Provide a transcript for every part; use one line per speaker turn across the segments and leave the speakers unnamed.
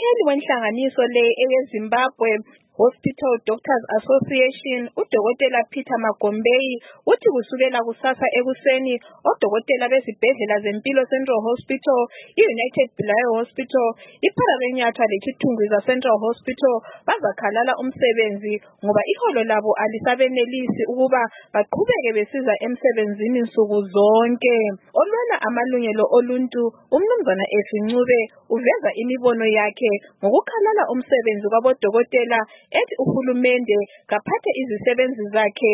Ummeli wenhlanganiso le eyeZimbabwe Hospital Doctors Association, uDokotela Peter Magombei, uthi kusukela kusasa ekuseni odokotela bezibhedlela zempilo Central Hospital, iUnited Bulawayo Hospital, iPhalarenyathwa leChitungwiza Central Hospital bazakhalala umsebenzi ngoba iholo labo alisabenelisi ukuba baqhubeke besiza emsebenzini nsuku zonke. Olwela amalungelo oluntu uMnumzana Efincube uveza imibono yakhe ngokukhalala umsebenzi kwabodokotela ethi uhulumende kaphathe izisebenzi zakhe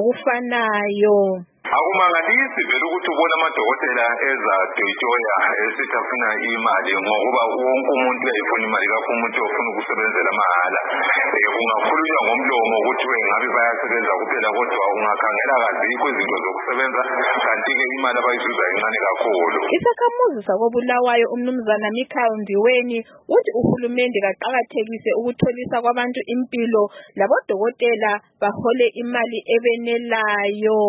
ngokufanayo.
Akumangalisi vele ukuthi ubona amadokotela ezadwetshwa esithi afuna imali ngoba wonke umuntu uyayifuna imali kakhulu umuntu ofuna ukusebenzela mahala. Kungakhulunywa ngomlomo ukuthi ngabe bayasebenza kuphela kodwa ungakhangela kahle izinto zokusebenza kanti-ke imali abayizuza incane kakhulu.
Isakhamuzi sakoBulawayo uMnumzana Michael Ndiweni uthi uhulumende kaqakathekise ukutholisa kwabantu impilo labodokotela bahole imali ebenelayo.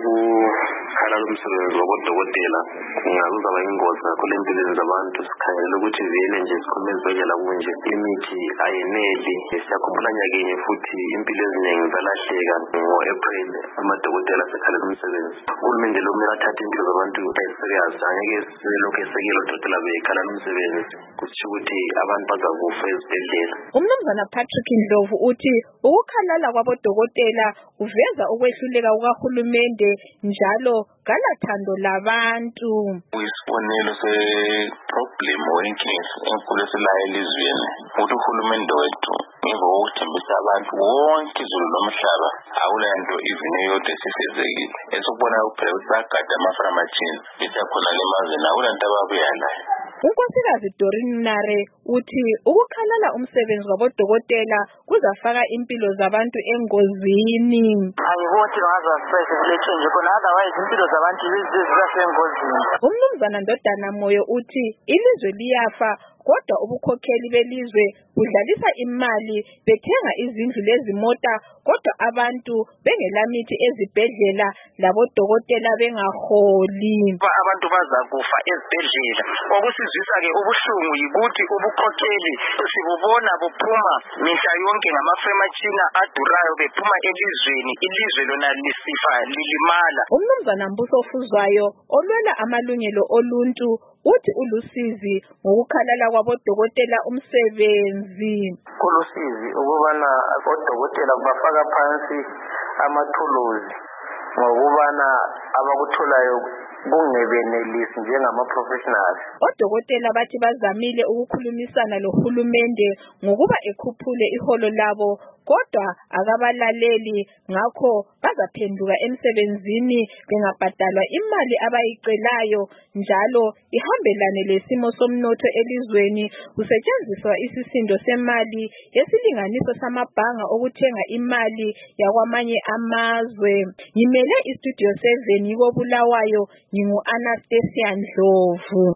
Ukukhalala umsebenzi wabodokotela kungaba ingozi kakhulu empilweni zabantu. Sikhangela ukuthi vele nje sikhuluma ezibhedlela kunje imithi ayeneli. Siyakhumbula nyakenye futhi impilo eziningi zalahleka ngo-April amadokotela sekhalala umsebenzi. Uhulumende lo kumele athathe impilo zabantu serious, angeke selokhu esekela odokotela bekhalala umsebenzi kusho ukuthi abantu bazakufa ezibhedlela.
uMnumzana Patrick Ndlovu uthi ukukhalala kwabodokotela kuveza ukwehluleka kukahulumende njalo galathando labantu.
Isibonelo se-problem wenkinga enkulu esilayo elizweni ukuthi uhulumende wethu ngemva kokuthembisa abantu wonke izulu lomhlaba awulanto even eyodwa esifezekile. Esokubona kuphela ukuthi bagada ama-pharmacies besakhona lemazweni awulanto ababuya layo.
uNkosikazi Doreen Nare uthi ukukhalala umsebenzi wabodokotela kuzafaka impilo zabantu engozini.
Ayibona ngaza sese kulethe nje khona otherwise impilo zabantu zizasengozini.
uMnumzana Ndodana Moyo uthi ilizwe liyafa kodwa ubukhokheli belizwe budlalisa imali bethenga izindlu lezimota kodwa abantu bengelamithi ezibhedlela labodokotela bengaholi.
Abantu bazakufa ezibhedlela. Okusizwisa ke ubuhlungu yikuthi ubukhokheli sibubona buphuma mihla yonke ngamafemachina adurayo bephuma elizweni, ilizwe lona lisifa lilimala.
uMnumzana Mbuso Fuzwayo olwela amalungelo oluntu uthi ulusizi ngokukhalala kwabodokotela umsebenzi.
Kulusizi ukubana odokotela kubafaka phansi amathuluzi ngokubana abakutholayo kungebenelisi njengama-professionals.
Odokotela bathi bazamile ukukhulumisana lohulumende ngokuba ekhuphule iholo labo kodwa akabalaleli, ngakho bazaphenduka emsebenzini bengabhadalwa imali abayicelayo njalo ihambelane lesimo somnotho elizweni kusetshenziswa isisindo semali yesilinganiso samabhanga okuthenga imali yakwamanye amazwe. Ngimele istudio 7 koBulawayo, ngingu Anastasia Ndlovu.